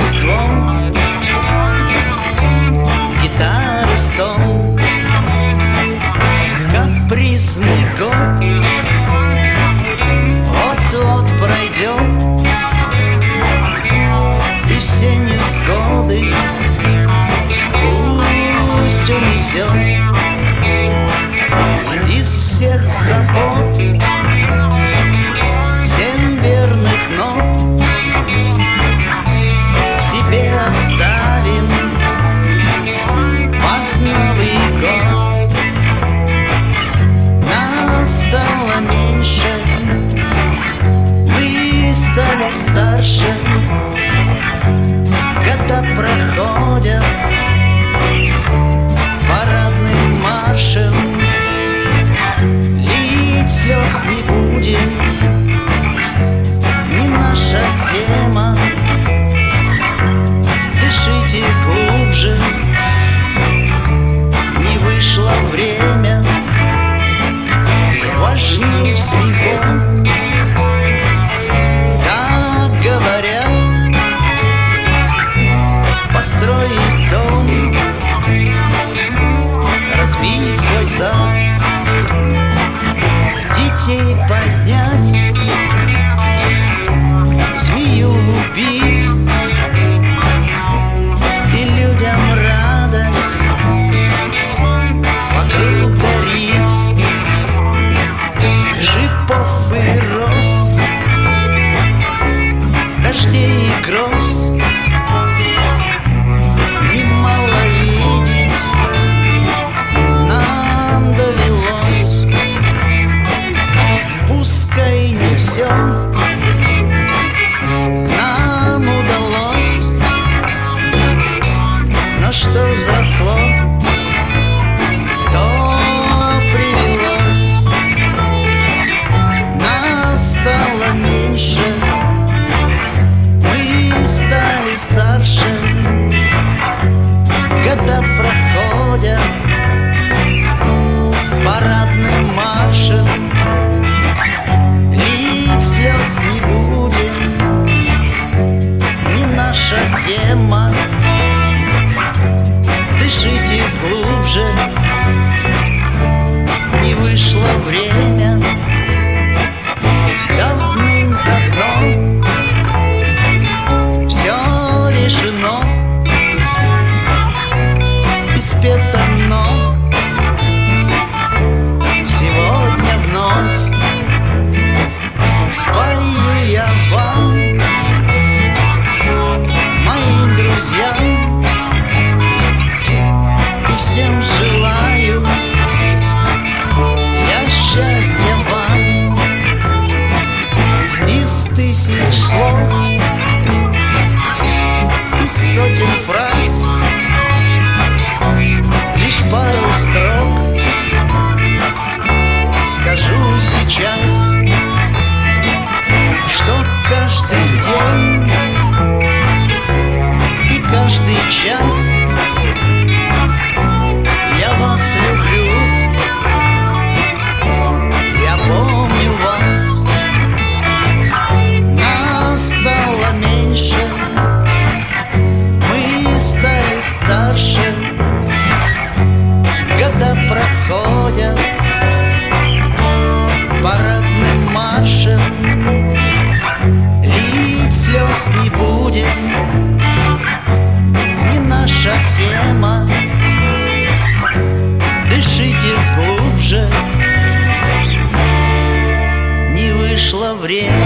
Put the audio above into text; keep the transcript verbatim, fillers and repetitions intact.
звон, гитары стон, капризный год вот-вот пройдет, и все невзгоды пусть унесет. Из всех забот семь верных нот себе оставим под Новый год. Нас стало меньше, мы стали старше, года проходят парадным маршем. Лить слез не будем, не наша тема. Дышите глубже, не вышло время. Важнее всего, так говорят, построить дом, разбить свой сад, детей поднять, змею убить и людям радость вокруг дарить. Шипов и роз, дождей и гроз немало видеть нам довелось. Пускай не все нам удалось, но что взросло, то привелось. Нас стало меньше, мы стали старше, года проходят парадным маршем. Лить слез не будем, не наша тема. Дышите глубже, не вышло время. Давным-давно все решено и спето, но сегодня вновь пою я вам, моим друзьям, и всем желаю я счастья вам. Из тысяч слов, из сотен фраз лишь пару строк скажу сейчас, что каждый день и каждый час я вас люблю, я помню вас. Нас стало меньше, мы стали старше, года проходят парадным маршем. Лить слез не будем, не наша тема. Дышите глубже, не вышло время.